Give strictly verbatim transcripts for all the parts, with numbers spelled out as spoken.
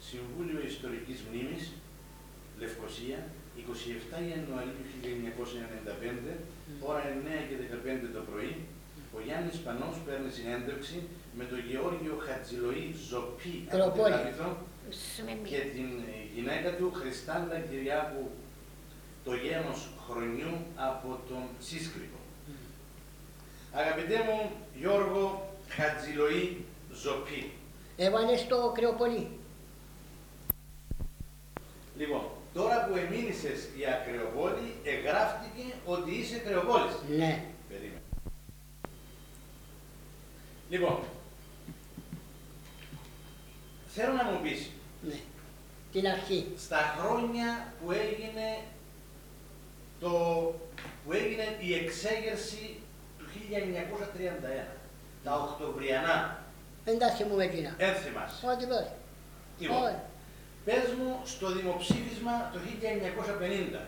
Συμβούλιο Ιστορικής Μνήμης, Λευκοσία, εικοστή εβδόμη Ιανουαρίου χίλια εννιακόσια ενενήντα πέντε, ώρα εννέα και δεκαπέντε το πρωί, ο Γιάννης Πανός παίρνει συνέντευξη με τον Γεώργιο Χατζηλοή Ζοπή από την Άπειθο και την γυναίκα του Χριστάλλα Κυριάκου, το γένος Χρονιού από τον Σύσκρυπο. Mm. Αγαπητέ μου Γιώργο Χατζηλοή Ζοπή. Έβαλε στο Κρεοπολί. Λοιπόν, τώρα που εμείνησες η Ακρεοπόλη, εγγράφτηκε ότι είσαι Κρεοπόλης. Ναι. Περίμενε. Λοιπόν, θέλω να μου πεις. Ναι. Την αρχή. Στα χρόνια που έγινε, το, που έγινε η εξέγερση του χίλια εννιακόσια τριάντα ένα, τα Οκτωβριανά. Δεν τα θυμούμε εκείνα. Εν θυμάσαι. Ό,τι πες. Λοιπόν, πες μου στο δημοψήφισμα το χίλια εννιακόσια πενήντα.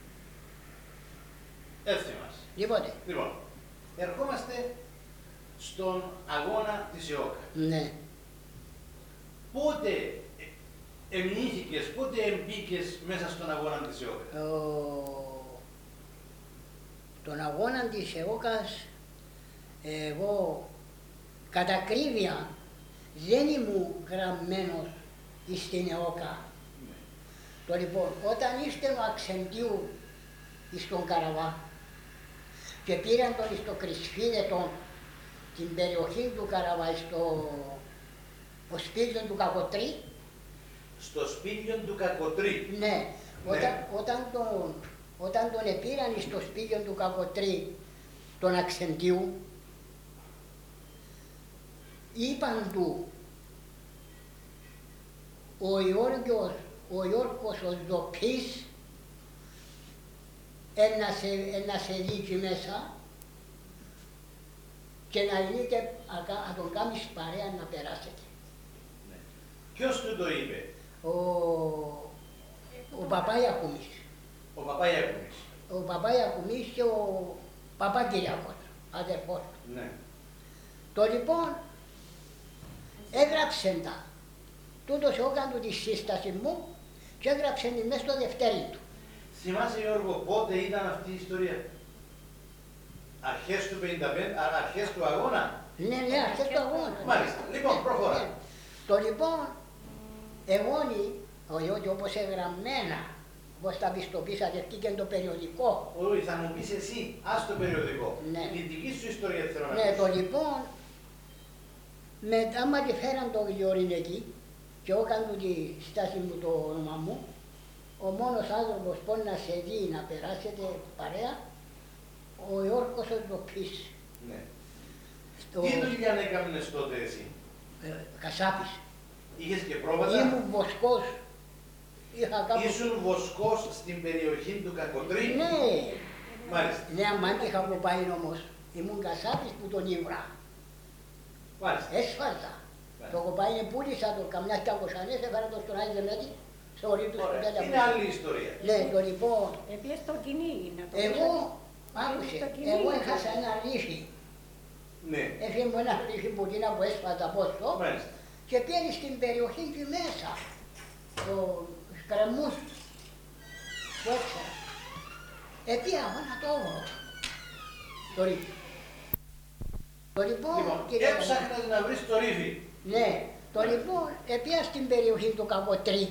Εν θυμάσαι. Λοιπόν. Λοιπόν, ερχόμαστε στον αγώνα της ΕΟΚΑ. Ναι. Πότε εμνήθηκες, πότε εμπήκες μέσα στον αγώνα της ΕΟΚΑ? Ο... Τον αγώνα της ΕΟΚΑς, εγώ κατά ακρίβεια δεν ήμουν γραμμένος στην ΕΟΚΑ. Ναι. Το λοιπόν, όταν ήρθε ο Αξεντίου στον Καραβά και πήραν τον στο Κρυσφίδετο, την περιοχή του Καραβά, στο σπίτι του Κακοτρή. Στο σπίτι του Κακοτρή. Ναι, ναι. Όταν, όταν, τον, όταν τον επήραν στο σπίτι του Κακοτρή, τον Αξεντίου, είπαν του ο Γιώργος, ο Γιώργος ο Ζοπής ένα σε, ένα σε δίκη μέσα και να λύτε, να τον κάνεις παρέα να περάσετε. Ναι. Ποιος του το είπε? Ο, ο Παπάγιακουμής. Ο Παπάγιακουμής. Ο Παπάγιακουμής και ο Παπάκυριακός, αδερφός. Ναι. Το λοιπόν έγραψε τα. Τούτος έκανε του τη σύσταση μου και έγραψε τη μέσα στο δευτέρι του. Θυμάσαι Γιώργο πότε ήταν αυτή η ιστορία? Αρχές του πενήντα πέντε, αρχές του αγώνα? Ναι, ναι, αρχές του αγώνα. Μάλιστα. Λοιπόν, προχωρά. Ναι. Το λοιπόν, εγώ διότι όπως εγγραμμένα, όπως τα πιστοποίησατε και το περιοδικό. Όχι, θα μου πεις εσύ, ας το περιοδικό. Ναι. Η δική σου ιστορία θέλω να Ναι, πεις. το λοιπόν, μετά μα τη φέραν το Γιώριν εκεί και εγώ κάνω τη στάση μου το όνομα μου, ο μόνος άνθρωπος που να σε δει να περάσετε παρέα, ο Γιώργος ο Ζοπής. Ναι. Στο... Τι δουλειά έκανες τότε εσύ? Ε, Κασάπης. Είχες και πρόβατα? Ήμουν βοσκός. Είχα κάπου... Ήσουν βοσκός στην περιοχή του Κακοτρή? Ναι. Μάλιστα. Ναι, αμάν είχα που πάει όμως. Ήμουν Κασάπης που τον ήβρα. Μάλιστα. Έσφαλτα. Το κοπάι πούλησα το καμιά και ακοσανές, έφερα το στον Άγιο Μέτη, σε ορί του σπιτάλια. Είναι άλλη ιστορία. Ναι, το λοιπόν, Επίσης στο κοινή να το εγώ, πεις. άκουσε, στο κοινή, εγώ να το έχασα πεις. ένα ρίχι. Ναι. Έφυγε μου ένα ρίχι που εκείνα που έσπατα πόσο Μάλιστα. και πήγαινε στην περιοχή και μέσα, το κρεμούς που έξερα. Επία εγώ να το βρω, το ρίχι. Το λοιπόν, Λοιπόν, κύριε έψαχνες να βρεις το ρίφι. Ναι, το λοιπόν επία στην περιοχή του Κακοτρή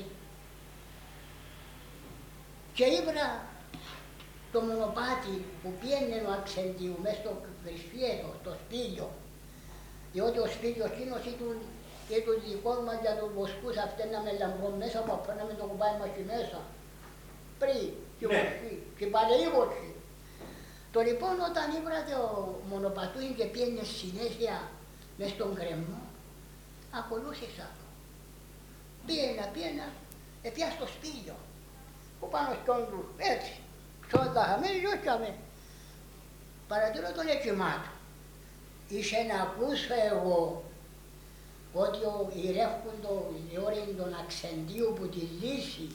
και ήβρα το μονοπάτι που πιένε ο Αξεντίου μέσα στο Κρυσφιέτο, στο σπήλιο, διότι ο σπήλιος εκείνος ήταν και το δικό μας για τους βοσκούς αυτές να με λαμπρών μέσα που απέναμε το κουμπάι μας εκεί μέσα, πριν και Ναι. βοσκοί και παλαιοί. Το λοιπόν όταν ήβρα το μονοπατούιν και πιένε συνέχεια μες στον κρεμό, ακολούθησα το. Πήγαινα, πήγαινα, επιά στο σπήλιο, που πάνω στον του, έτσι, ξόνταχαμε, ζούσαμε. Παρατηρώ τον εκκυμάτο. Είσαι να ακούσω εγώ ότι ο ηρεύκοντο διόριν τον Αξεντίου που τη λύσει,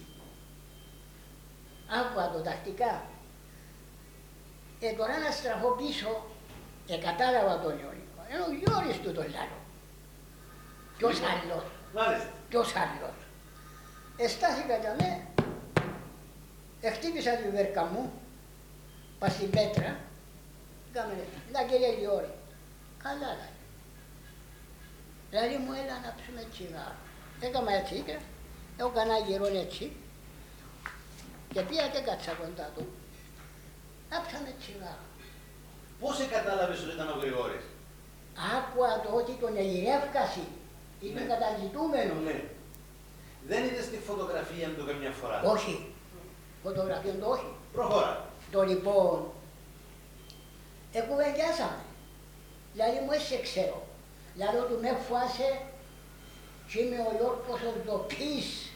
άκουα το τακτικά. Ε, τώρα να στραφώ πίσω, ε, κατάλαβα τον Ιωρικό, ενώ Γιώρης του τον λάλο. Ποιος άλλος, Μάλιστα. ποιος άλλος. εστάθηκα για μέ, χτύπησα τη βέρκα μου, πας στην πέτρα, κάμε, να κύριε Λιόρη, καλά λέει. Δηλαδή μου έλα να ψούμε τσιγάρο. Έκανα έτσι ίκρα, έχω κανένα γυρόν έτσι και πήγα και κάτσα κοντά του, να ψάμε τσιγάρο. Πώς κατάλαβες ότι ήταν ο Γρηγόρης? Άκουα το ότι τον εγυρεύκασε, ήταν Ναι. καταζητούμενο. Ναι. Δεν είδες τη φωτογραφία του καμιά φορά? Όχι, φωτογραφία του όχι. Προχώρα. Το λοιπόν, εκουβεντιάσαμε. Δηλαδή μου έτσι ξέρω. Δηλαδή του με φάσε και είμαι ο Γιώργος ο ντοπής.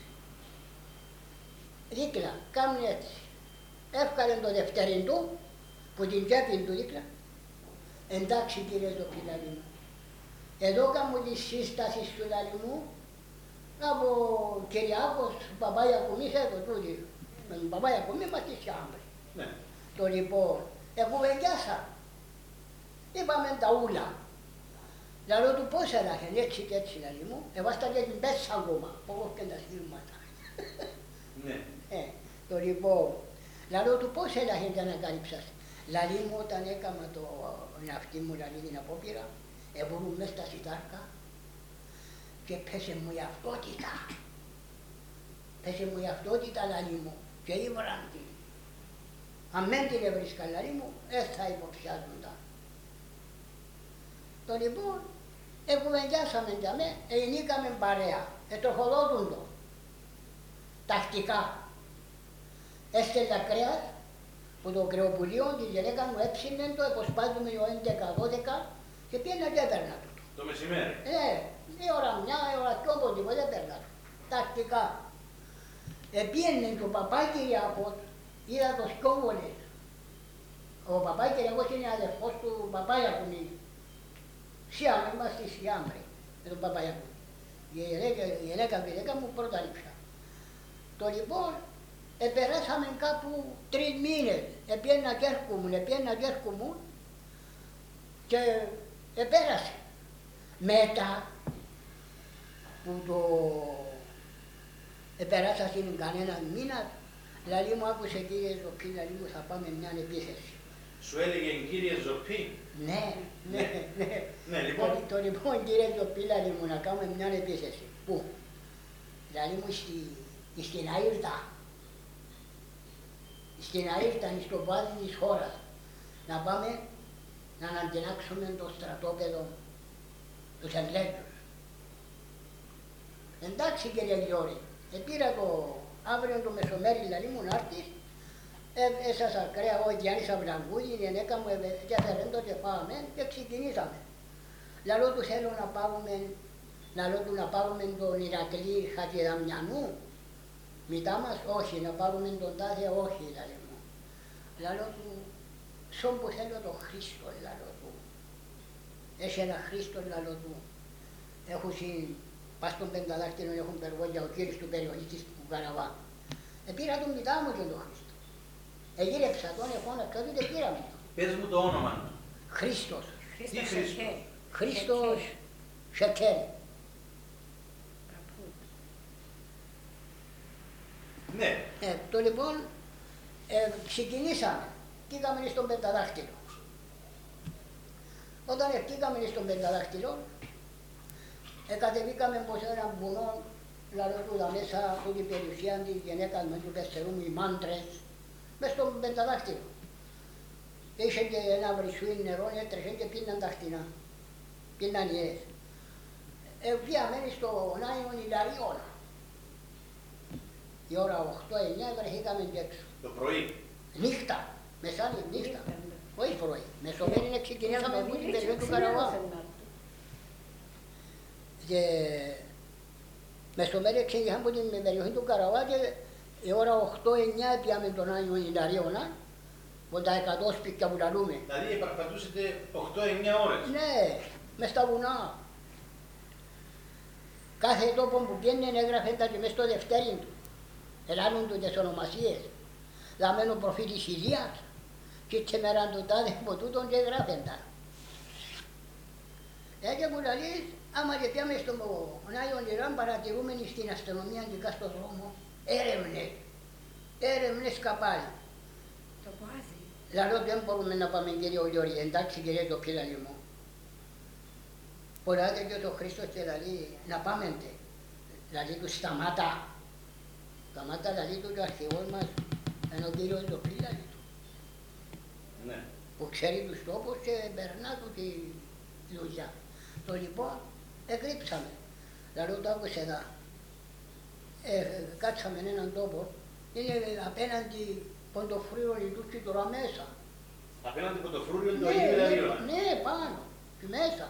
Δίκλα, κάμνει έτσι. Εύκαλε το δευτερήν του, που την τσέπη του δίκλα. Εντάξει κύριε ντοπή, λαλί μου. Εδώ κάμω τη σύσταση σου, λαλί μου, από Κυριάκος, Παπάγια Κουμή, εδώ τούτη. Με τον Παπάγια Κουμή μας τη σιάμπρη. Ναι. Το λοιπόν, εκουβεντιάσα. Είπαμε τα ούλα. Λαλό του πώς έλαχεν, έτσι και έτσι λαλί μου, εβάστα και την πέσα ακόμα, όπως και τα σύρματα. Ναι. Ε, το λοιπόν, λαλό του πώς έλαχεν και ανακάλυψας. Λαλί μου όταν έκανα το ναυτί μου, λαλί την απόπειρα, εβουρούν μες στα σιτάρκα και πέσε μου η αυτότητα. Πέσε μου η αυτότητα, λαλί μου, και ήβραν την. Αν δεν την έβρισκα, λαλί μου, δεν θα υποψιάζονταν. Το λοιπόν, εκουβεντιάσαμε για με, ενίκαμε παρέα, ετροφοδότουν το, τακτικά. Έστελα κρέας, που το κρεοπουλίο τη γυναίκα μου έψινε το, εποσπάζουμε ο έντεκα δώδεκα και πήγαινα και έπαιρνα του. Το μεσημέρι. Ε, η ώρα μια, η ώρα δυο, οπωσδήποτε έπαιρνα του. Τακτικά. Επήγαινε το Παπάκυριακος, είδα το σκόβολες. Ο Παπάκυριακος είναι αδερφός του Παπάγιακουνή. Σιάμε, είμαστε Σιάμπροι με τον Παπαγιακούνη. Η γυναίκα γυναίκα μου πρώτα λείψα. Το λοιπόν, επεράσαμε κάπου τρεις μήνες. Επίαινα και έρχομουν, επίαινα και έρχομουν και επέρασε. Μετά που το επεράσα στην κανένα μήνα, δηλαδή μου άκουσε κύριε Ζωπή, δηλαδή μου θα πάμε μια επίθεση. Σου έλεγε κύριε Ζωπή. Ναι, ναι, ναι. Ναι, λοιπόν. Το, το λοιπόν κύριε Ζωπή, δηλαδή μου να κάνουμε μια επίθεση. Πού? Δηλαδή μου στη, στην Αΐρτα. Στην Αΐρτα, στο βάδι της χώρας. Να πάμε να ανατινάξουμε το στρατόπεδο τους εγκλέτους. Εντάξει κύριε Λιόρη, επήρα το αύριο το μεσομέρι δηλαδή μου να έρθεις, έσασα κρέα εγώ Γιάννησα Βλαγκούδη, η γυναίκα μου και αφαιρέντο και πάμε και ξεκινήσαμε. Λαλό του θέλω να πάρουμε, λαλό του να πάρουμε τον Ηρακλή Χατζηδαμιανού, μητά μας, όχι, να πάρουμε τον τάδε, όχι, λαλό μου. Λαλό του, σον που θέλω τον Χρήστο, λαλό του. Έχει ένα Χρήστο, λαλό του. Έχουν πας στον Πενταδάκτυλο, έχουν περγόλια ο κύριος του περιοχής του Καραβά. Επήρα τον μητά μου και τον Χρήστο. Εγύρεψα τον, εφώναξα τον και πήραμε τον. Πες μου το όνομα του. Χρήστος. Τι Χρήστο? Χρήστος Σεκέρ. Ναι. Ε, το λοιπόν, ε, ξεκινήσαμε. Πήγαμε στον Πενταδάκτυλο. Όταν πήγαμε στον Πενταδάκτυλο, ε, κατεβήκαμε από έναν βουνό, λαλό του δα μέσα από την περιουσία της γυναίκας με του πεστερού οι μάντρες, μες στον Πενταδάκτυλο. Είχε και ένα βρυσούιν νερό, έτρεχε και πίναν τα χτινά. Πίναν οι αίες. Ε, πήγαμε στον Άγιον Ιλαριών. Η ώρα οκτώ εννιά βρεθήκαμε και έξω. Το πρωί. Νύχτα, μεσάνυχτα, νύχτα. Όχι πρωί. Μεσομέρι είναι ξεκινήσαμε από την περιοχή του Καραβά. Και μεσομέρι ξεκινήσαμε από την περιοχή του Καραβά και η ώρα οκτώ εννιά πήγαμε τον Άγιο Ιλαριώνα, από τα εκατό σπίτια που λαλούμε. Δηλαδή επαρπατούσετε οκτώ εννιά ώρες. Ναι, μες στα βουνά. Κάθε τόπο που πιέννε έγραφε τα και μες στο δευτέρι του. Ελάνουν του τις ονομασίες. Δαμένο προφήτης Ηλίας και τσεμεράν του τάδε από τούτον και έγραφεν τα. Έτσι μου λέει, άμα και πιάμε στον Άγιο Ιράν παρατηρούμενοι στην αστυνομία αντικά στον δρόμο, έρευνες, έρευνες καπάλι. Το βάζει. Λαλό δεν μπορούμε να πάμε κύριο Γιώργη, εντάξει κύριε το πίλαλι μου. Ποράτε και ο Χριστός και λέει, να πάμε τε. Δηλαδή του σταμάτα. Σταμάτα δηλαδή του ο αρχηγός μας, ενώ ο κύριος το πίλαλι του. Ναι. Που ξέρει τους τόπους και περνά του τη δουλειά. Το λοιπόν εκρύψαμε. Δηλαδή το άκουσε εδώ. Ε, κάτσαμε έναν τόπο, είναι απέναντι ποντοφρύων η Τούκη τώρα μέσα. Απέναντι ποντοφρύων το Ναι, ίδιο ναι, δηλαδή. ναι, πάνω, και μέσα.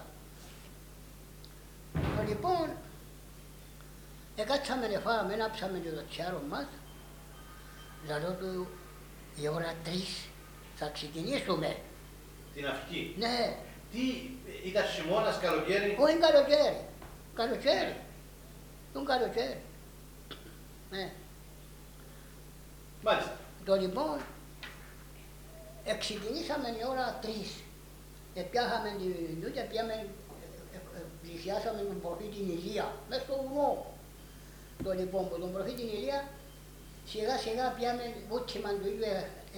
Το λοιπόν, εκάτσαμε να φάμε, ανάψαμε το τσιάρο μας, δηλαδή του η ώρα τρεις θα ξεκινήσουμε. Την αυγή. Ναι, Τι, ήταν χειμώνας, καλοκαίρι. όχι καλοκαίρι, καλοκαίρι, τον καλοκαίρι. Ναι. Μάλιστα. Το λοιπόν, ξεκινήσαμε η ώρα τρεις. Επιάχαμε την δουλειά, πιάμε, ε, ε, πλησιάσαμε τον προφή την Ηλία, μέσα στο βουνό. Το λοιπόν, που τον προφή την Ηλία, σιγά σιγά πιάμε βούτσιμαν του ίδιου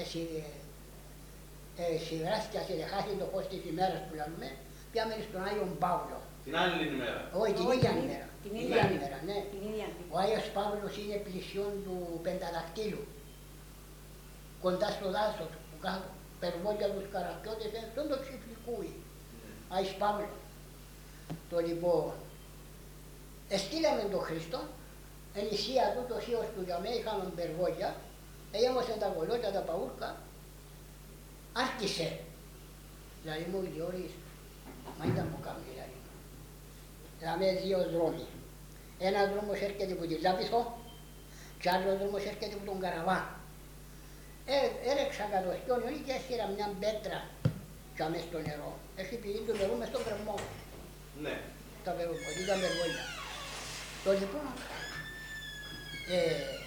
σιγράστια σε δεχάσει το φως της ημέρας που λέμε, πιάμε στον Άγιον Παύλο. Την άλλη ημέρα. Όχι, την Όχι, ίδια την- ημέρα. την Την ίδια ίδια ημέρα. ημέρα, ναι. Την ίδια. Ο Άγιος Παύλος είναι πλησιόν του Πενταδακτύλου, κοντά στο δάσος που κάτω, περβόλια τους καραπιώτες, στον το Ξυφλικούι, Άγιος Παύλος. Το λοιπόν, εστήλαμε τον Χριστό, εν ισία του το θείος του για μένα είχαμε περβόλια, έγιαμωσαν τα κολότια, τα παούρκα, άρχισε. Δηλαδή μου διόρις, μα ήταν που κάνει δηλαδή. Δηλαδή δύο δρόμοι. Ένας δρόμος έρχεται από τη Λάπηθο και άλλος δρόμος έρχεται από τον Καραβά. Ε, έρεξα κατ' το στόνιον και έσχυρα μια πέτρα και μες στο νερό. Έχει πηγεί το νερό μες στον κρεμό. Ναι. Τα περβόλια, τα περβόλια. Το λοιπόν, ε,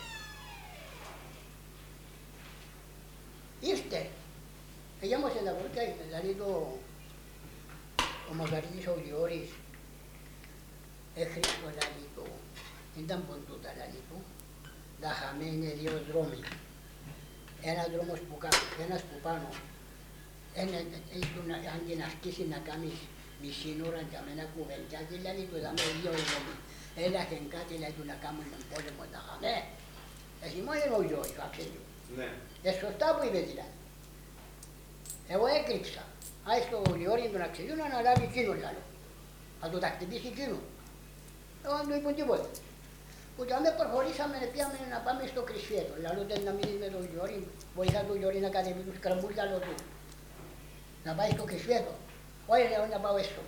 ήρθε. Εγιάμωσε τα βολικά, δηλαδή το, ο Μακαρίτης ο Διόρης, έχρηστο δηλαδή του, ήταν ποντούτα δηλαδή του, τα χαμέ είναι δύο δρόμοι. Ένας δρόμος που κάτω, ένας που πάνω. Ένα, αν την αρχίσει να κάνεις μισή ώρα για μένα κουβεντιάζει, δηλαδή του δάμε δύο δρόμοι. Έλαχεν κάτι δηλαδή του να κάνουν τον πόλεμο τα χαμέ. Εσύ μόνο είναι ο Διόρης, ο Αξέλιου. Ναι. Ε, σωστά που είπε δηλαδή. Εγώ έκρυψα. Άι στο Λιόρι τον Αξελιού να αναλάβει εκείνο λάλο. Να του τα χτυπήσει εκείνο. Εγώ δεν του είπαν τίποτα. Που και αμέ προχωρήσαμε πήγαμε να πάμε στο Κρυσφέτο. Λάλο δεν να μείνει με τον Λιόρι, βοηθά τον Λιόρι να κατεβεί τους κραμούς λάλο του. Να πάει στο Κρυσφέτο. Όχι λέω να πάω έσω.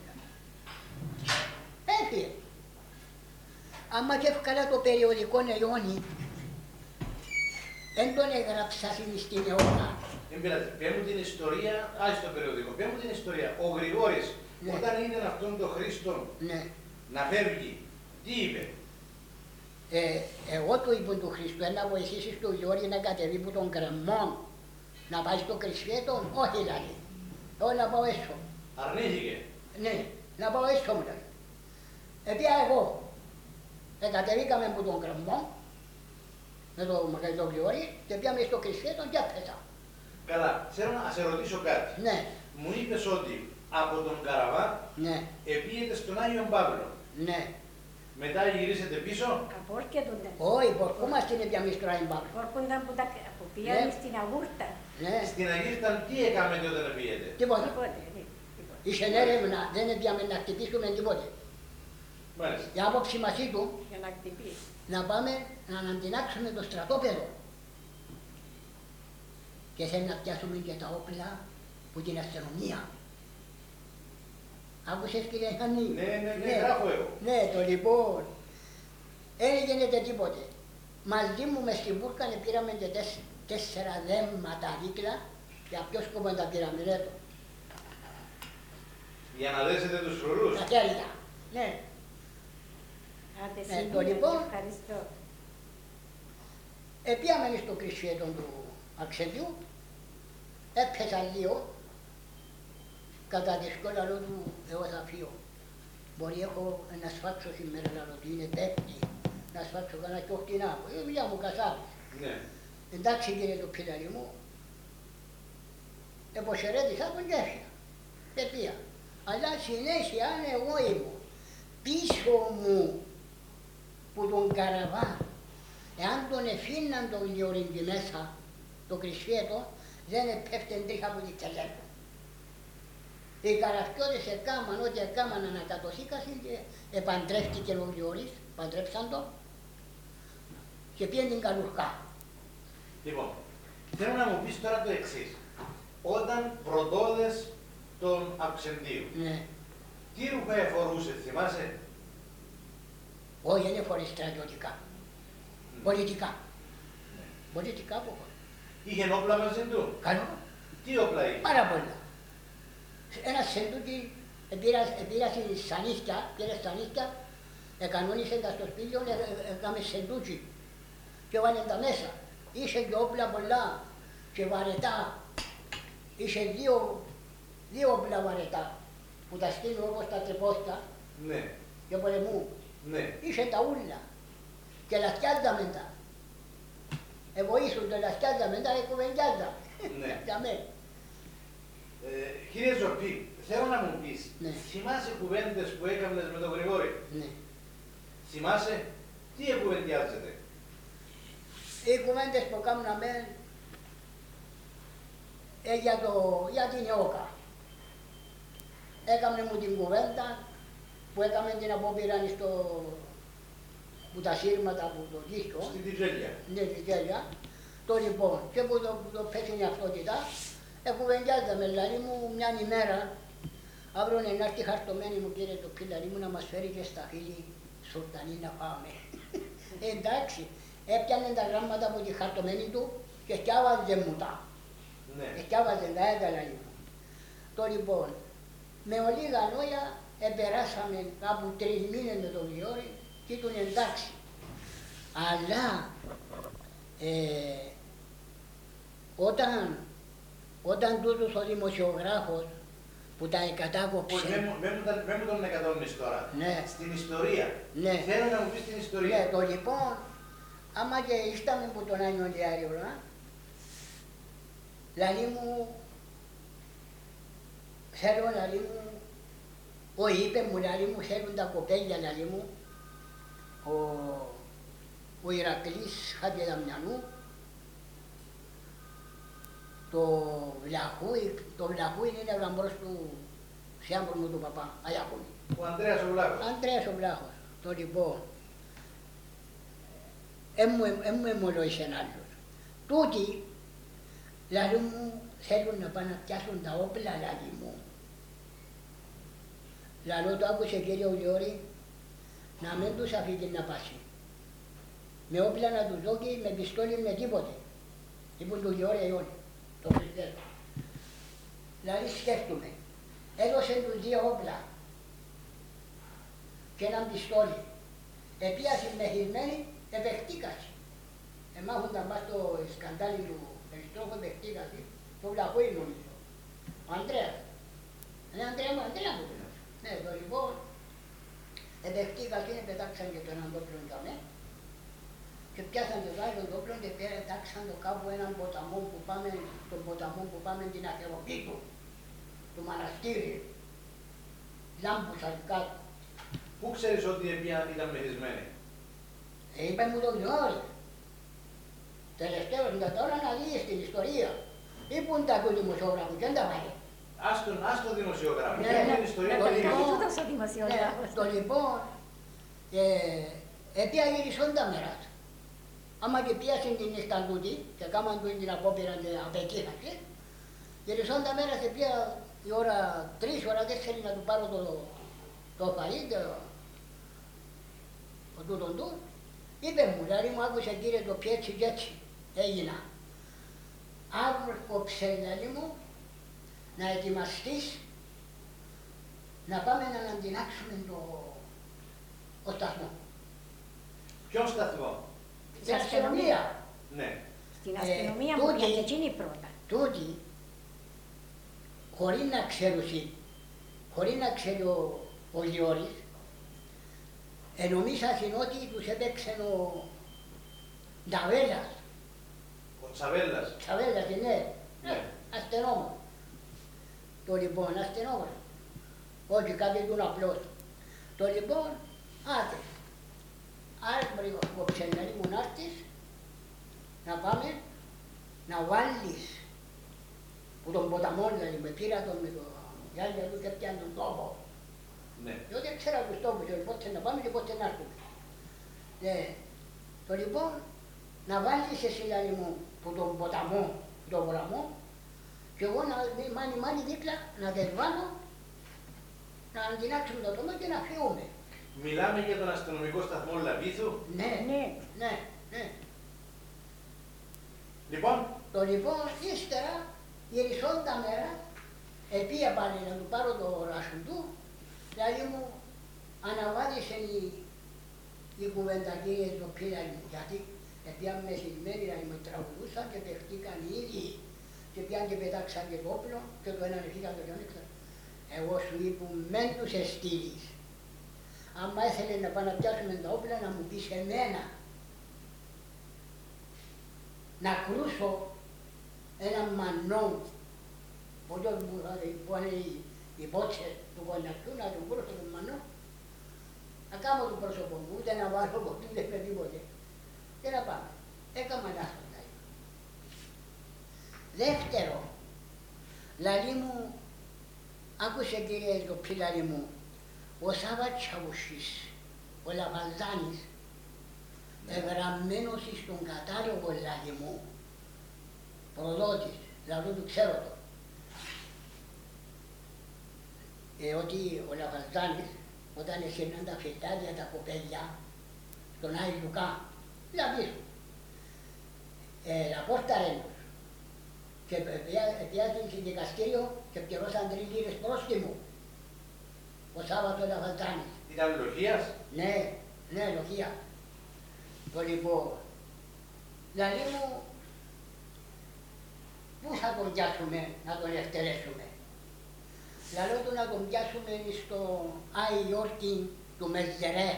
Έφυγε. Άμα και ευκάλα το περιοδικό Νεϊόνι, δεν τον έγραψα στην αιώνα. Δεν πειράζει. Παίρνουν την ιστορία, α, στο περιοδικό. Παίρνουν την ιστορία. Ο Γρηγόρης, Ναι. όταν είδε αυτόν τον Χρήστο Ναι. να φεύγει, τι είπε. Ε, εγώ του είπα του Χριστού να βοηθήσεις τον Γιώργη να κατεβεί από τον κρεμό, να πάει στο Κρυσφέτο, όχι δηλαδή. Εγώ να πάω έσω. Αρνήθηκε. Ναι, να πάω έσω μου λέει. Επία εγώ. Ε, κατεβήκαμε από τον κρεμό, με τον Μακαριτό Γιώργη και πήγαμε στο Κρυσφέτο και έπαιζα. Καλά, θέλω να σε ρωτήσω κάτι. Ναι, Μου είπες ότι από τον Καραβά ναι, επήγετε στον Άγιον Παύλο. ναι. Μετά γυρίσετε πίσω. Απόρκετονται. Όχι, πορκούμαστε είναι πια μίστρο Άιμπαμπ. Απόρκονταν που, τα, που πήγανε Ναι. στην αγούρτα. Ναι, Στην Αγίρταν τι έκαμετε όταν πήγετε. τίποτα. Τίποτε, ναι, τίποτε. Είσαι έρευνα, δεν έπιαμε να χτυπήσουμε τίποτε. Μάλιστα. Η άποψη μαζί του Για να χτυπήσει. να πάμε να αναντινάξουμε το στρατόπεδο. Και θέλει να πιάσουμε και τα όπλα που την αστυνομία. Άκουσες κύριε Γιάννη. Ναι, ναι, ναι, γράφω εγώ. Ναι, το λοιπόν. Δεν γίνεται τίποτε. Μαζί μου μες στην Μπούρκα πήραμε και τέσ- τέσσερα δέμματα δίκλα. Για ποιο σκοπό τα πήραμε, ρε το. Για να δέσετε τους φρουρούς. Τα χέρια. Ναι. Άντε Ναι, σήμερα, το λοιπόν. ευχαριστώ. Επίαμε στο Κρυσφέτο του Αξελιού, έπαιζα λίγο, κατά τη σκόλα λέω του εγώ θα φύγω. Μπορεί έχω να σφάξω σήμερα να ότι είναι Πέμπτη, να σφάξω κανένα και οχτινά. Η δουλειά μου κασάβει. Ναι. Εντάξει κύριε το πιλαρί μου, εποσαιρέτησα τον Κέφια και πια. Αλλά συνέχεια αν εγώ ήμουν πίσω μου που τον καραβά, εάν τον εφήναν τον λιωρίντι μέσα, το κρυσφέτο, δεν επέφτεν τρίχα από τη τσελέτο. Οι καραφιώτες εκάμαν ό,τι εκάμαν ανακατοθήκασαν και επαντρεύτηκε ο Λιωρής, παντρέψαν τον και πήγαινε την Καλουρκά. Λοιπόν, θέλω να μου πεις τώρα το εξής. Όταν πρωτόδες τον Αυξεντίου, Ναι. τι ρούχα εφορούσε, θυμάσαι? Όχι, δεν είναι φορείς στρατιωτικά. Mm. Πολιτικά. Ναι. Πολιτικά από χώρα. Είχε όπλα μαζί του? Καλό. Τι όπλα είχε? Πάρα πολλά. Ένας σεντούκι επήρασε στα νύχια, πήρε στα νύχια, εκανόνισε τα στο σπίτι, έκαμε σεντούκι και βάλε τα μέσα. Είχε και όπλα πολλά και βαρετά. Είχε δύο, δύο όπλα βαρετά που τα στείλουν όπως τα τρεπόστα Ναι. και πολεμού. Ναι. Είχε τα ούλα και λαθιάζαμε τα. Εβοήθουν το λαθιάζαμε τα και κουβεντιάζαμε. Ναι. Για μένα. Ε, κύριε Ζορπή, θέλω να μου πεις, Ναι. θυμάσαι κουβέντες που έκανες με τον Γρηγόρη? Ναι. Θυμάσαι τι εκουβεντιάζετε? Οι κουβέντες που κάναμε ε, για, το, για την ΕΟΚΑ. Έκαμε μου την κουβέντα που έκαμε την απόπειρα στο που τα σύρματα από το δίσκο. Στην Τιτζέλια. Ναι, την τέλεια. Το λοιπόν, και που το, που το πέσουν η αυτότητα, εκουβεντιάζαμε, δηλαδή μου μια ημέρα, αύριο να έρθει χαρτωμένη μου κύριε το πιλαρί μου να μας φέρει και στα φίλη σουρτανή να πάμε. Εντάξει, έπιανε τα γράμματα από τη χαρτωμένη του και σκιάβαζε μου τα. Ναι. Και σκιάβαζε τα ένταλα λοιπόν. Το λοιπόν, με ολίγα λόγια επεράσαμε κάπου τρεις μήνες με τον Λιόρη και ήταν εντάξει. Αλλά ε, όταν, όταν τούτος ο δημοσιογράφος που τα εκατάκοψε. Με μου, με μου, τα- με μου τον εκατόνεις τώρα. Ναι. Στην ιστορία. Ναι. Θέλω να μου πεις την ιστορία. Ναι, το λοιπόν, άμα και ήρθαμε από τον Άγιο Διάριο, δηλαδή μου, θέλω δηλαδή μου, όχι είπε μου, δηλαδή μου θέλουν τα κοπέλια, δηλαδή μου, ο, ο Ηρακλής Χατζηδαμιανού, το Βλαχούι, το Βλαχούι είναι ο γαμπρός του Σιάμπρου μου του παπά, Αγιακούνη. Ο Ανδρέας ο Βλάχος. Αντρέας ο Βλάχος, το λοιπόν, έμου εμολόγησε ένα άλλος. Τούτοι, δηλαδή μου, θέλουν να πάνε να πιάσουν τα όπλα, δηλαδή μου. Δηλαδή το άκουσε κύριε ο Λιόρη, να μην τους αφήνει να πάσει. Με όπλα να τους δώσει, με πιστόλι, με τίποτε. Είπουν του Λιόρη αιώνη, το Χριστέλο. Δηλαδή σκέφτομαι, έδωσε τους δύο όπλα και έναν πιστόλι. Επίασε μεθυσμένη, επεχτήκασε. Εμάχονταν μας το σκαντάλι του Περιστρόφου, επεχτήκασε. Το Βλαχούι νομίζω. Ο Ανδρέας. Ναι, Ανδρέα μου, Ανδρέα μου. Ναι, το λοιπόν, επεχτήκασε, πετάξαν και τον έναν τόπλο για μέ. Και πιάσαν το άλλο τόπλο και πετάξαν το κάπου έναν ποταμό που πάμε, τον ποταμό που πάμε την Αχαιοκή του, του Μαναστήρι. Λάμπουσαν κάτω. Πού ξέρεις ότι η Επία ήταν μεθυσμένη? Ε, είπε μου τον Λιόρη. Τελευταίος για τώρα να δεις την ιστορία. Είπουν τα του δημοσιογράφου και δεν τα βάλε. Άστον, άστον δημοσιογράφο. Ναι, Πες ναι, την ιστορία να του τα Λίβου. κάνει λοιπόν, τούτος ο δημοσιογράφος. Ναι, το λοιπόν, ε, επία γυρισόν τα μέρα. Άμα και πιάσουν την νύχτα τούτη και κάμαν του την απόπειρα και απεκείχασε, γυρισόν τα μέρα σε πια η ώρα τρεις, ώρα τέσσερις να του πάρω το, το φαΐ, το, το τούτον του. Είπε μου, δηλαδή μου άκουσε κύριε το πιέτσι και έτσι έγινα. Αύριο δηλαδή μου να ετοιμαστείς να πάμε να αντινάξουμε το, το σταθμό. Ποιον σταθμό? Στην αστυνομία. Ναι. Στην Ε, αστυνομία μου τούτη- πήγαν εκείνη πρώτα. Τούτοι, χωρίς να ξέρουν, χωρίς να ξέρει ο, ο Λιόρης, Ενομίσασαν ότι τους έπαιξε ο Νταβέλας. Ο Τσαβέλλας. Τσαβέλας, ναι. Ναι. Ασθενόμος. Το λοιπόν, ασθενόμος. Όχι κάτι του απλώς. Το λοιπόν, άτε. Άρμπρι ο ψενέρι μου να έρθεις, να πάμε, να βάλεις που τον ποταμό, δηλαδή με πήρα τον με το γυάλια του και πιάνε τον τόπο. Ναι. Διότι ξέρα τους τόπους, δηλαδή πότε να πάμε και πότε να έρθουμε. Ναι. Το λοιπόν, να βάλεις εσύ δηλαδή μου που τον ποταμό, που τον ποταμό, και εγώ να μάνι μάνι δίπλα να δεν βάλω, να αντινάξουμε το τόμα και να φύγουμε. Μιλάμε για τον αστυνομικό σταθμό Λαβίθου. Ναι, Ναι. ναι, ναι. Λοιπόν, Το λοιπόν, ύστερα, γυρισόντα μέρα, επία πάλι να του πάρω το ράσον του, δηλαδή μου αναβάδισε η, η κουβέντα κύριε το πήραν μου, γιατί επία μεσημένη να με τραγουδούσαν και παιχτήκαν οι ίδιοι και πιάν και πετάξαν και το όπλο και το έναν ευχήκαν το λιόνεξα. Εγώ σου είπα μεν τους εστίλεις. Άμα έθελε να πάμε να πιάσουμε τα όπλα να μου πεις εμένα. Να κρούσω έναν μανό που είναι οι πότσες του κονιακτού, να τον κρούσω τον μανό, να κάνω το πρόσωπο μου, ούτε να βάλω ποτέ, ούτε με τίποτε. Και να πάμε. Έκαμα να έρθω. Δεύτερο, λαλί μου, άκουσε κύριε το ψηλάρι μου, ο Σάββας Τσαβουσής, ο Λαβαλδάνης, εγγραμμένος στον κατάλογο λαλί μου, προδότης, δηλαδή του ξέρω το, ε, ότι ο Λαβαλδάνης, όταν έσυρναν τα φυτάδια τα κοπέλια, στον Άι Λουκά, δηλαδή, ε, la πόρτα Ρένος, και πιάσαν στο δικαστήριο και πληρώσαν τρεις λίρες πρόστιμο. Ο Σάββατο Λαβαλτάνης. ήταν λογίας. Ναι, ναι, λογία. Το λοιπόν, δηλαδή μου, πού θα τον πιάσουμε να τον εχτερέσουμε. Λαλό του να τον πιάσουμε στο Άι Ιόρκη του Μεζερέ.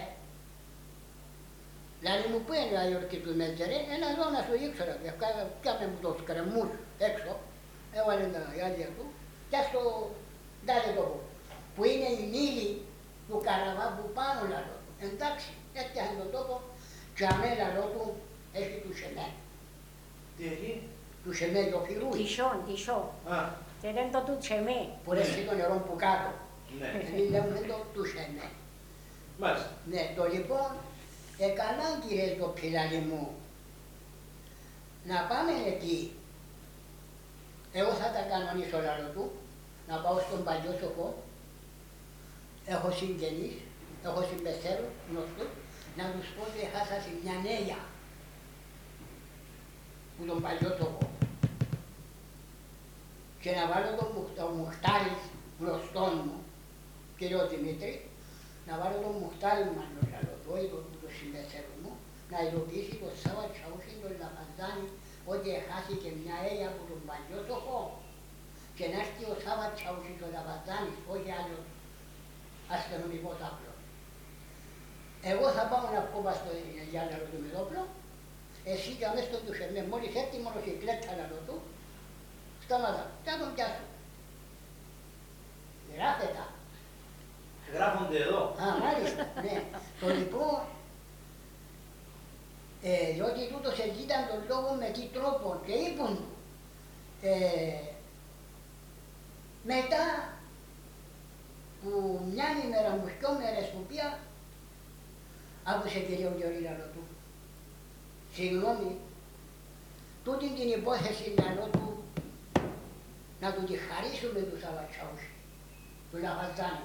Δηλαδή μου πού είναι η Άι Ιόρκη του Μεζερέ, ένα ζώνα σου ήξερα, πιάμε μου τους κρεμούς έξω, έβαλε τα γυάλια του και στο τάδε τόπο, που είναι η μήλη του Καραβάμπου πάνω λαλό του. Εντάξει, έφτιανε τον τόπο και αμέ λαλό του έχει του σεμέ. Τι έχει. Του σεμέ το φυρούι. Τισόν, τισόν. Α, Και δεν το του τσεμέ. Που ρέσει το νερό που κάτω. ναι. Εμείς λέμε το του σεμέ. Μάλιστα. Ναι, το λοιπόν, έκαναν κύριε το ψηλάλι μου, να πάμε εκεί. Εγώ θα τα κανονίσω λαλό του, να πάω στον παλιό σοφό, έχω συγγενείς, έχω συμπεθέρους γνωστούς, να τους πω ότι χάσασε μια νέα που τον παλιό σοφό. Και να βάλω τον το μουχτάρι γνωστόν μου, κύριο Δημήτρη, να βάλω τον μουχτάρι μάλλον λαλό του, όχι το συμπεθέρου μου, να ειδοποιήσει τον Σάββα Τσαούσιν τον Λαφαντάνη ότι χάθηκε μια αία από τον παλιό σοφό και να έρθει ο Σάββα Τσαούσιν τον Λαφαντάνης, όχι άλλος αστυνομικός άπλος. Εγώ θα πάω να βγω στο διάλογο του Μεδόπλο, εσύ και αμέσως τον του σεμέ, μόλις έρθει μονοσυκλέτα λαλό του, σταματά, θα τον πιάσω. Γράφετα. Γράφονται εδώ. Α, μάλιστα, ναι. Το λοιπόν, ε, διότι τούτος εζήταν τον λόγο με τι τρόπο και είπαν ε, μετά που μια ημέρα μου δυο μέρες που πια άκουσε κύριε ο Γεωργή λαλό του. Συγγνώμη, τούτη την υπόθεση λαλό του να του τη χαρίσουμε του Σαββατσάους, του Λαφαντάνη.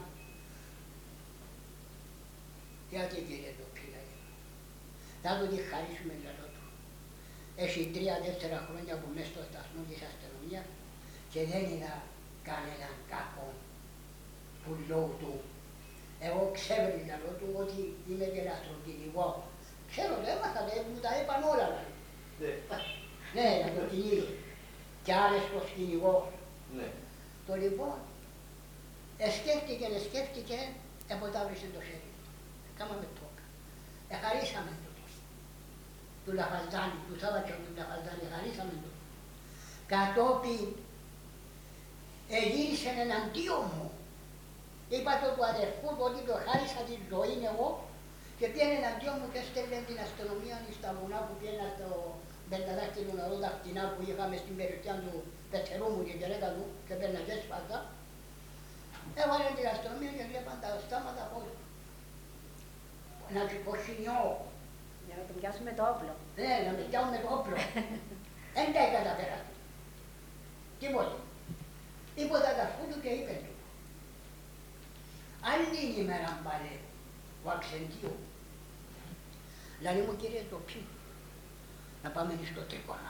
Γιατί κύριε το πήραγε. Θα του τη χαρίσουμε λαλό του. Έχει τρία-τέσσερα χρόνια που μέσα στο σταθμό της αστυνομίας και δεν είδα κανέναν κακό του λόγου του. Εγώ ξέρω λαλό του ότι είμαι και λαστροκυνηγό. Ξέρω το έμαθα, μου τα είπαν όλα. Ναι. Ναι, να το κυνήγω. Και άρεστος κυνηγός. Ναι. Το λοιπόν, εσκέφτηκε, εσκέφτηκε, αποτάβρισε το χέρι. Κάμαμε τόκα. Λαφαλτάνη, του Σάββατσα του Λαφαλτάνη, χαρίσαμε το. Κατόπιν εγύρισε εναντίον μου. Είπα το του αδερφού του ότι το χάρισα τη ζωή εγώ και πήγαινε εναντίον μου και στέλνε την αστυνομία στα βουνά που πήγαινα στο πενταδάχτυλο νερό τα φτηνά που είχαμε στην περιοχή του πετερού μου και γυναίκα του και παίρνα και σπάτα. Έβαλε την αστυνομία και βλέπαν τα στάματα πώς. Να του πω χινιό. Για να τον πιάσουμε το όπλο. Ναι, να με πιάσουμε το όπλο. Δεν τα καταφέρα. Τίποτε. Είπε τα αδερφού του και είπε του. Άλλη ημέρα πάλι ο Αξεντίου. Λέει μου κύριε το πει. Να πάμε στο Τρίκονα.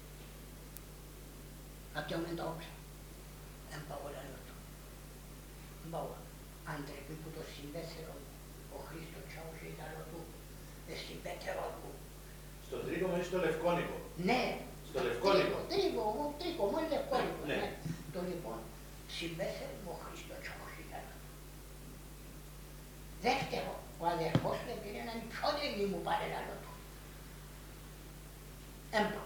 Να πιάμε τα όπλα. Δεν πάω λέω του. Δεν πάω. Αν τρέπει που το συμπέσερο ο Χρήστος Τσάους ήταν του στην πέτερο του. Στο Τρίκομο ή στο Λευκόνικο? Ναι. Στο Λευκόνικο. Τρίκο, τρίκο, μόνο Λευκόνικο. Ναι. Ναι. Το λοιπόν συμπέσερο ο Χρήστος Τσάους ήταν. Δεύτερο, ο αδερφός μου πήρε έναν πιο μου πάρε λαλό του. Έμπα.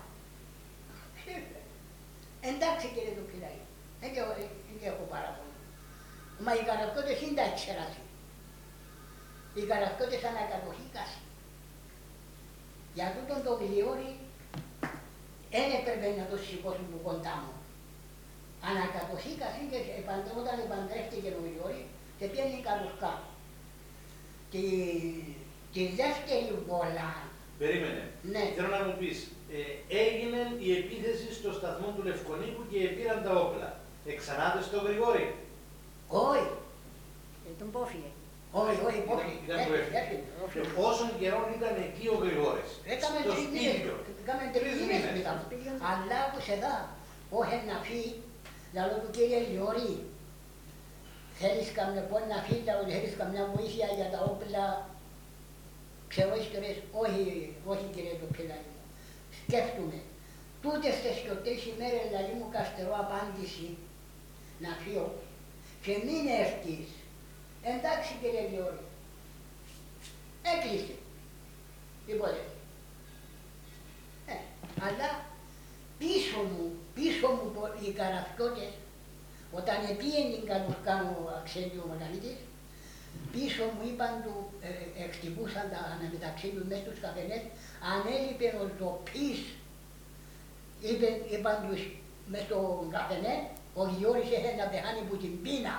Εντάξει κύριε το κυράει, δεν έχω παράπονο. Μα οι καρασκότες είναι τα εξεράσει. Οι καρασκότες ανακατοχήκασαν. Για τούτον το γλιόρι δεν έπρεπε να το σηκώσουν που κοντά μου. Ανακατοχήκασαν και όταν επαντρεύτηκε το γλιόρι και πιένει καρουσκά. Τη, τη δεύτερη βόλα. Περίμενε. Ναι. Θέλω να μου πεις, ε, έγινε η επίθεση στο σταθμό του Λευκονίκου και πήραν τα όπλα. Εξανάτε στο Γρηγόρη? Όχι. Ε, τον πόφυγε. Όχι, όχι, όχι. Ήταν που έφυγε. Και πόσον καιρό ήταν εκεί ο Γρηγόρης? Έκαμε Στο τρεις μήνες. σπίτιο. Έκαμε Τρεις τρεις μήνες μήνες. μετά. Αλλά άκουσε εδώ, όχι να φύγει, λαλό του κύριε Λιόρη, θέλεις καμιά πόν να φύγει, λαλό θέλεις καμιά βοήθεια για τα όπλα, ξέρω ιστορίες, όχι, όχι κύριε το πιλάρι μου. Σκέφτομαι, τούτες τις και τρεις ημέρες λαλή μου καστερό απάντηση να φύγω και μην έρθεις. Εντάξει κύριε Λιόρη, έκλεισε. Τίποτε. Ε, αλλά πίσω μου, πίσω μου οι καραφιώτες, όταν επήγαινε την καλουσκά μου ο Αξέντιο Μαγαλίτης, πίσω μου είπαν του, ε, εκτυπούσαν τα αναμεταξύ τους μέσα στους καφενές, αν έλειπε ο Ζωπής, είπε, είπαν τους μες στον καφενέ, ο Γιώρης είχε να πεθάνει από την πείνα.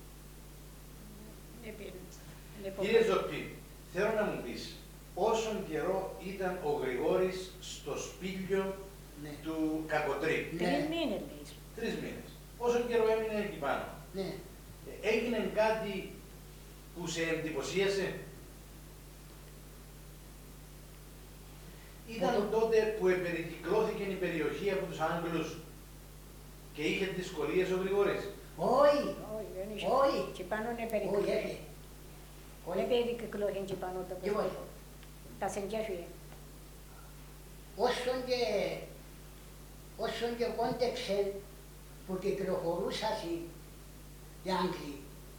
Κύριε Ζωπή, θέλω να μου πεις, όσον καιρό ήταν ο Γρηγόρης στο σπίτιο Ναι. του Κακοτρή? Ναι. Τρεις μήνες λέει. Τρεις μήνες. Όσον καιρό έμεινε εκεί πάνω? Ναι. Ε, έγινε κάτι που σε εντυπωσίασε? Ήταν Ποτέ. τότε που επερικυκλώθηκε η περιοχή από τους Άγγλους και είχε δυσκολίες ο Γρηγόρης? Όχι, Όχι, δεν είχε. όχι, Και πάνω είναι όχι, περικυκλώθηκε. έφυγε. Δεν περικυκλώθηκε και πάνω το Λοιπόν. παιδί. Τα σεντιέφυγε. Όσον και, όσον και κόντεψε που κυκλοφορούσαν οι Άγγλοι,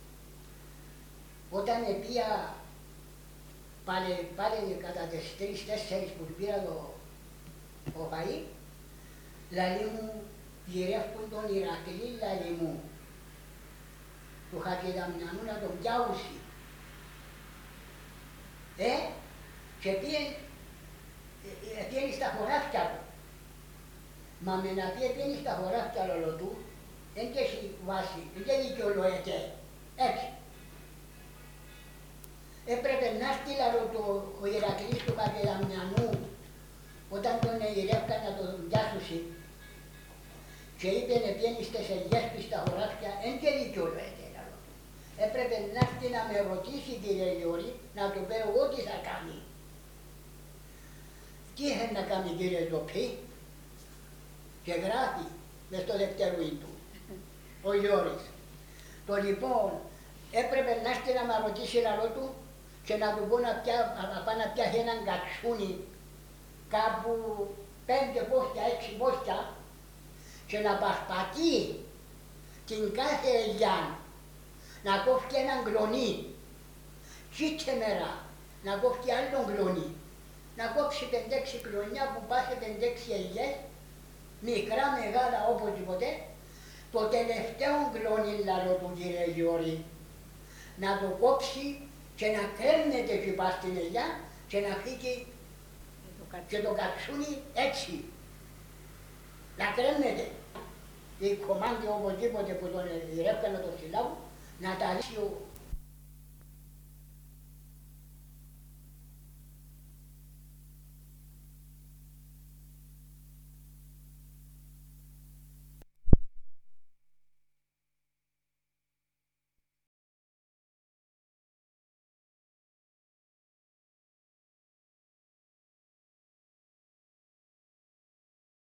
όταν πήγα πάλι, πάλι κατά τις τρεις-τέσσερις που του πήρα το, το φαΐ, λαλί μου γυρεύκουν τον Ηρακλή, λαλί μου, του Χατζηδαμιανού να τον πιάουσει. Ε, και πήγαινε πήγαινε στα χωράφια του. Μα με να πει πήγαινε στα χωράφια όλο του, δεν έχει βάση, δεν δικαιολογείται. Έτσι. Έπρεπε να έρθει λαλό του ο Ηρακλής του Χατζηδαμιανού όταν τον γυρεύκα να τον πιάσουσει και είπε να πήγαινε στις ελιές του στα χωράφια, δεν και δικαιολογείται λαλό του. Έπρεπε να έρθει να με ρωτήσει κύριε Λιόρη, να του πω εγώ τι θα κάνει. Τι είχε να κάνει κύριε Ζωπή και γράφει μες στο δευτερούι του ο Λιόρης. Το λοιπόν έπρεπε να έρθει να με ρωτήσει λαλό του και να του πω να πάει να πιάσει έναν κατσούνι κάπου πέντε πόστια, έξι πόστια και να πασπατεί την κάθε ελιά, να κόφει έναν κλονί, και μέρα να κόφει άλλον κλονί να κόψει πεντέξι κλονιά που πάσει πεντέξι ελιές, μικρά, μεγάλα, οπωσδήποτε, το τελευταίο κλονί, λαλό του κύριε Γιώρη, να το κόψει και να κρέμνεται και πας στην ελιά και να φύγει και το κατσούνι έτσι. Να κρέμνεται. Η κομμάτι οπωσδήποτε που τον ρεύκανε το συλλάβου, να τα ρίξει